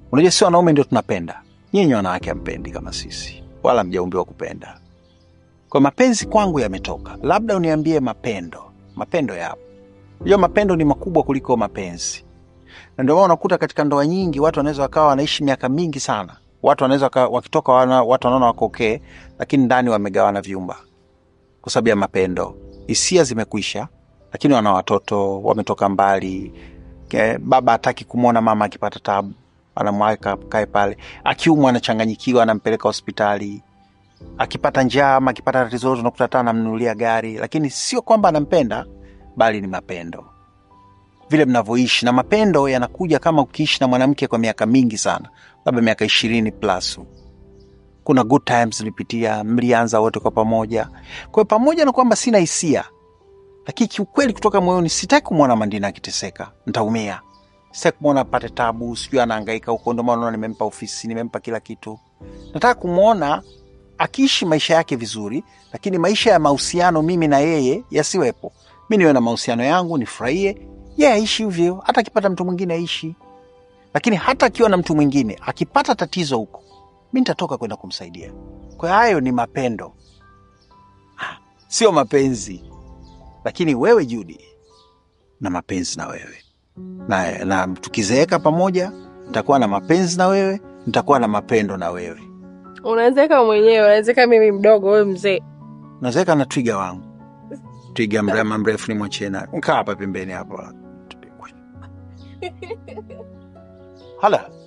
Unajua sio wanaume ndio tunapenda. Nyinyi wanawake hampendi kama sisi. Wala mjaumbiwa kupenda. Kwa mapenzi kwangu yametoka. Labda uniambie mapendo. Mapendo yapo. Hiyo mapendo ni makubwa kuliko mapenzi. Na ndio maana unakuta katika ndoa nyingi watu wanaweza wakawa wanaishi miaka mingi sana. Watu wanaweza wakitoka watu wanaona wako okay, lakini ndani wamegawana vyumba. Kwa sababu ya mapendo. Hisia zimekwisha, lakini wana watoto, wametoka mbali. Baba hataki kumuona mama akipata taabu, anamweka kae pale. Akiumwa anachanganyikiwa, anampeleka hospitali. Akipata njaa ama akipata tatizo unakuta tena anamnunulia gari, lakini sio kwamba anampenda, bali ni mapendo. Vile mnavyoishi, na mapendo yanakuja kama ukiishi na mwanamke kwa miaka mingi sana, labda miaka 20 plus. Kuna good times mlipitia, mlianza wote kwa pamoja. Kwa hiyo pamoja na kwamba sina hisia, lakini kiukweli kutoka moyoni sitaki kumwona Mandina akiteseka, nitaumia. Sitaki kumwona apate tabu, sijui anahangaika huko, ndio maana nimempa ofisi, nimempa kila kitu. Nataka kumwona akiishi maisha yake vizuri, lakini maisha ya mahusiano mimi na yeye yasiwepo. Mimi niwe na mahusiano yangu, nifurahie, yeye aishi hivyo, hata akipata mtu mwingine aishi. Lakini hata akiwa na mtu mwingine, akipata tatizo huko, mimi nitatoka kwenda kumsaidia. Kwa hayo ni mapendo. Sio mapenzi. Lakini wewe Judy, na mapenzi na wewe. Na tukizeeka pamoja, nitakuwa na mapenzi na wewe, nitakuwa na mapendo na wewe. Unazeeka mwenyewe, unazeeka mimi mdogo, wewe mzee. Nazeeka na twiga wangu. Twiga mrefu ni mwachena. Kaa hapa pembeni hapa. Hala.